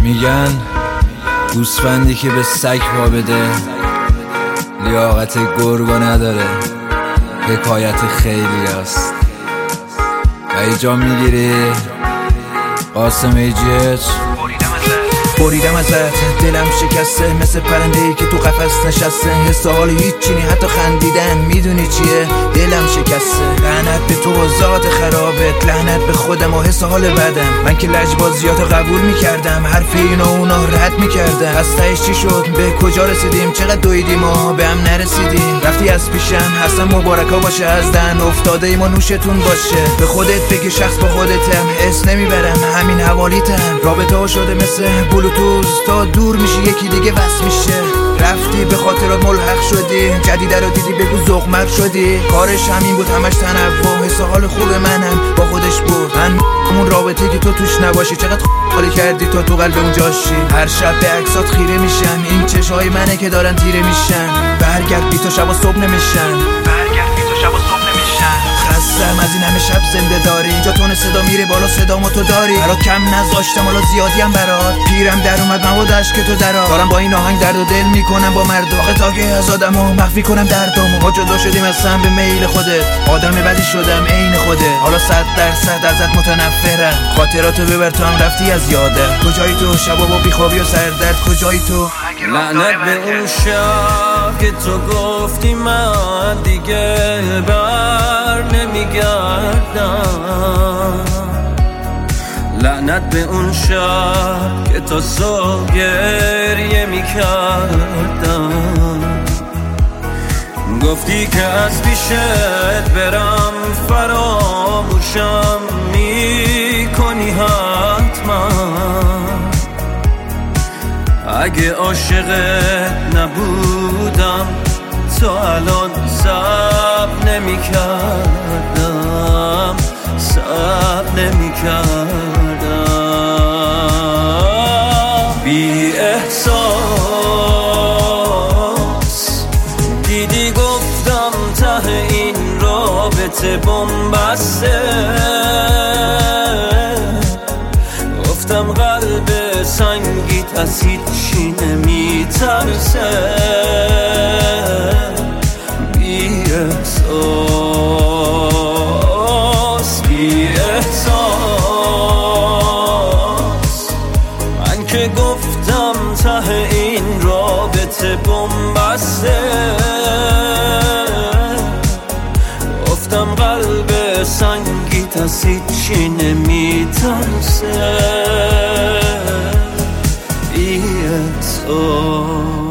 میگن گوسفندی که به سگ پا بده لیاقت گرگو نداره. حکایت خیلی است و ایجا میگیری قاسم ایجیچ. بریدم ازت دلم شکسته مثل پرنده‌ای که تو قفس نشسته. حس حال هیچی نی حتی خندیدن میدونی چیه؟ دلم شکسته. لعنت به تو و ذات خرابت، لعنت به خودم و حس حال بدم. من که لجبازیاتو قبول میکردم، حرف اینا و اونا رد میکردم. از تهش چی شد؟ به کجا رسیدیم؟ چقدر دویدیم و به هم نرسیدیم. رفتی از پیشم حسن مبارکا باشه، از دهن افتاده ای ما نوشتون باشه. به خودت بگی شخص با خودتم، اس نمیبرم همین حوالیتم. رابطه ها شده مثل بلوتوز، تا دور میشی یکی دیگه وصل میشه. رفتی به خاطرات ملحق شدی، جدیده رو دیدی بگو ذوق‌مرگ شدی. کارش همین بود همش تنوع، حس حال خوب منم با خودش بود. من اون رابطه که تو توش نباشی، چقدر حالی کردی تو قلب اون جاشی. هر شب به عکسات خیره میشم، این چشای منه که دارن تیره میشن. برگرد بی تو شبا صبح نمیشن، برگرد بی تو شبا صبح نمیشن. خستم از این همه شب زنده داری، اینجا تون صدا میره بالا صدامو تو داری. برات کم نذاشتم حالا زیادیم برات، پیرم در اومد مواد عشق تو درات. دارم با این آهنگ درد و دل میکنم با مردم، آخه تا که از آدمو مخفی کنم دردمو. ما جدا شدیم از سم به میل خودت، آدم بدی شدم عین خودت. حالا 100% ازت متنفرم، خاطراتو ببر تو هم رفتی از یادم. کجایی تو شبا با بیخوابی و سردرد؟ کجایی تو؟ لعنت به اون شب که تو گفتی من دیگه بر نمیگردم. لعنت به اون شب که تا صبح گریه میکردم. گفتی که از پیشت برم فراموشم میکنی حتما. اگه عاشقت نبودم تا الان صبر نمی‌کردم، صبر نمی‌کردم. بی احساس دیدی گفتم ته این رابطه بن‌بسته. گفتم قلب سنگی از هیچی نمیترسه. بی احساس، بی احساس. من که گفتم ته این رابطه بن‌بسته. گفتم قلب سنگی از هیچی نمیترسه. بی احساس.